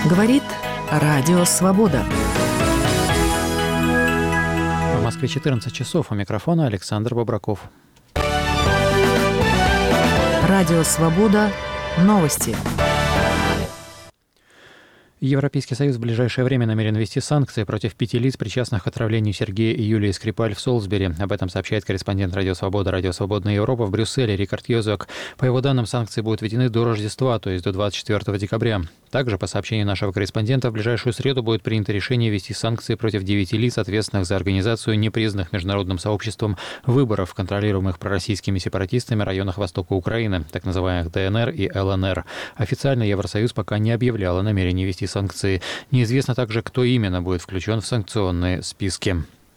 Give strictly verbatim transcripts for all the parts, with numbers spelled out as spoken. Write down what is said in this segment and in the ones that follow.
Говорит Радио Свобода. В Москве четырнадцать часов. У микрофона Александр Бобраков. Радио Свобода. Новости. Европейский Союз в ближайшее время намерен ввести санкции против пяти лиц, причастных к отравлению Сергея и Юлии Скрипаль в Солсбери. Об этом сообщает корреспондент Радио Свобода, Радио Свободная Европа в Брюсселе Рикард Йозуак. По его данным, санкции будут введены до Рождества, то есть до двадцать четвёртого декабря. Также, по сообщению нашего корреспондента, в ближайшую среду будет принято решение ввести санкции против девяти лиц, ответственных за организацию непризнанных международным сообществом выборов, контролируемых пророссийскими сепаратистами в районах востока Украины, так называемых ДНР и ЛНР. Официально Евросоюз пока не объявлял о намерении ввести санкции. Неизвестно также, кто именно будет включен в санкционные списки.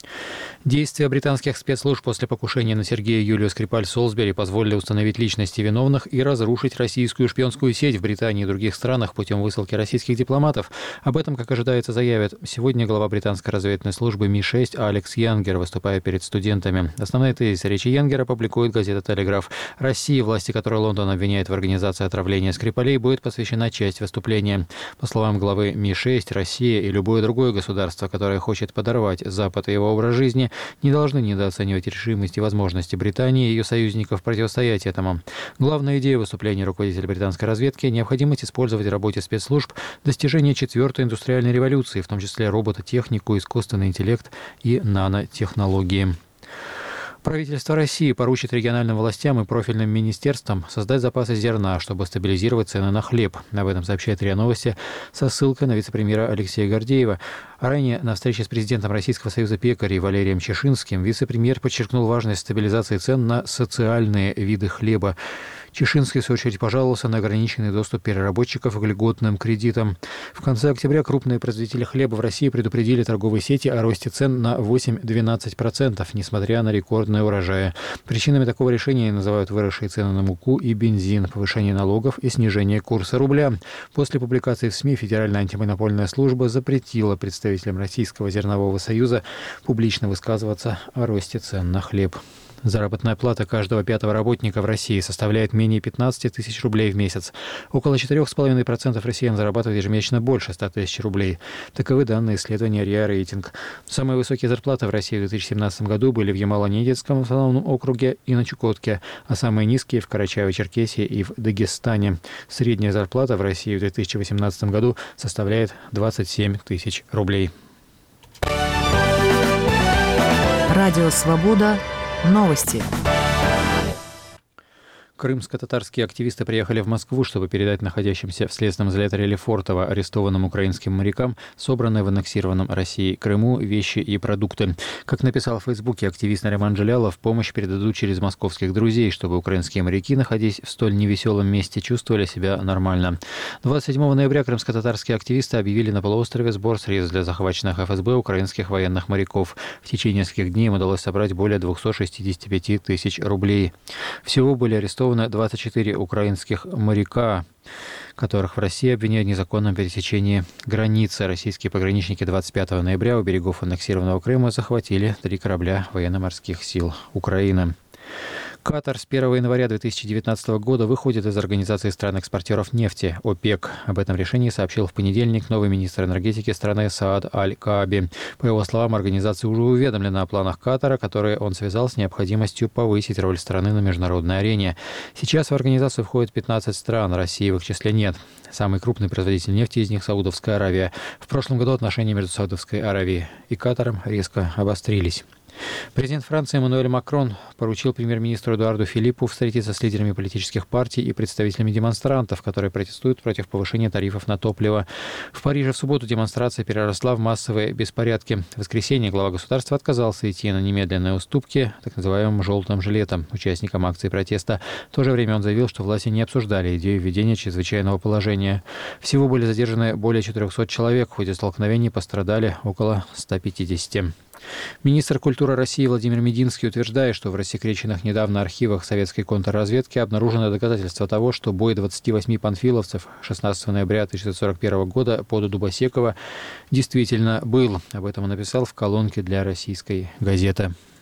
Действия британских спецслужб после покушения на Сергея и Юлию Скрипаль в Солсбери позволили установить личности виновных и разрушить российскую шпионскую сеть в Британии и других странах путем высылки российских дипломатов. Об этом, как ожидается, заявит сегодня глава британской разведывательной службы Ми шесть Алекс Янгер, выступая перед студентами. Основные тезисы речи Янгера публикует газета «Телеграф». России, власти которой Лондон обвиняет в организации отравления Скрипалей, будет посвящена часть выступления. По словам главы Ми шесть, Россия и любое другое государство, которое хочет подорвать Запад и его образ жизни, не должны недооценивать решимость и возможности Британии и ее союзников противостоять этому. Главная идея выступления руководителя британской разведки – необходимость использовать в работе спецслужб достижение четвертой индустриальной революции, в том числе робототехнику, искусственный интеллект и нанотехнологии. Правительство России поручит региональным властям и профильным министерствам создать запасы зерна, чтобы стабилизировать цены на хлеб. Об этом сообщает РИА Новости со ссылкой на вице-премьера Алексея Гордеева. Ранее на встрече с президентом Российского союза пекарей Валерием Чешинским вице-премьер подчеркнул важность стабилизации цен на социальные виды хлеба. Чешинский, в свою очередь, пожаловался на ограниченный доступ переработчиков к льготным кредитам. В конце октября крупные производители хлеба в России предупредили торговые сети о росте цен на восемь-двенадцать процентов, несмотря на рекордные урожаи. Причинами такого решения называют выросшие цены на муку и бензин, повышение налогов и снижение курса рубля. После публикации в СМИ Федеральная антимонопольная служба запретила представителям Российского зернового союза публично высказываться о росте цен на хлеб. Заработная плата каждого пятого работника в России составляет менее пятнадцать тысяч рублей в месяц. Около четыре с половиной процента россиян зарабатывают ежемесячно больше ста тысяч рублей. Таковы данные исследования РИА Рейтинг. Самые высокие зарплаты в России в две тысячи семнадцатом году были в Ямало-Ненецком автономном округе и на Чукотке, а самые низкие в Карачаево-Черкесии и в Дагестане. Средняя зарплата в России в две тысячи восемнадцатом году составляет двадцать семь тысяч рублей. Радио Свобода. Новости. Крымско-татарские активисты приехали в Москву, чтобы передать находящимся в следственном изоляторе Лефортово арестованным украинским морякам собранные в аннексированном России Крыму вещи и продукты. Как написал в Фейсбуке активист Нариман Джалялов, помощь передадут через московских друзей, чтобы украинские моряки, находясь в столь невеселом месте, чувствовали себя нормально. двадцать седьмого ноября крымско-татарские активисты объявили на полуострове сбор средств для захваченных эф эс бэ украинских военных моряков. В течение нескольких дней им удалось собрать более двухсот шестидесяти пяти тысяч рублей. Всего были арестованы двадцать четыре украинских моряка, которых в России обвиняют в незаконном пересечении границы. Российские пограничники двадцать пятого ноября у берегов аннексированного Крыма захватили три корабля военно-морских сил Украины. Катар с первого января две тысячи девятнадцатого года выходит из Организации стран-экспортеров нефти ОПЕК. Об этом решении сообщил в понедельник новый министр энергетики страны Саад Аль-Кааби. По его словам, организация уже уведомлена о планах Катара, которые он связал с необходимостью повысить роль страны на международной арене. Сейчас в организацию входит пятнадцать стран, России в их числе нет. Самый крупный производитель нефти из них – Саудовская Аравия. В прошлом году отношения между Саудовской Аравией и Катаром резко обострились. Президент Франции Эммануэль Макрон поручил премьер-министру Эдуарду Филиппу встретиться с лидерами политических партий и представителями демонстрантов, которые протестуют против повышения тарифов на топливо. В Париже в субботу демонстрация переросла в массовые беспорядки. В воскресенье глава государства отказался идти на немедленные уступки так называемым «желтым жилетам» участникам акции протеста. В то же время он заявил, что власти не обсуждали идею введения чрезвычайного положения. Всего были задержаны более четырехсот человек. В ходе столкновений пострадали около ста пятидесяти. Министр культуры России Владимир Мединский утверждает, что в рассекреченных недавно архивах советской контрразведки обнаружено доказательства того, что бой двадцати восьми панфиловцев шестнадцатого ноября тысяча девятьсот сорок первого года под Дубосеково действительно был. Об этом он написал в колонке для российской газеты.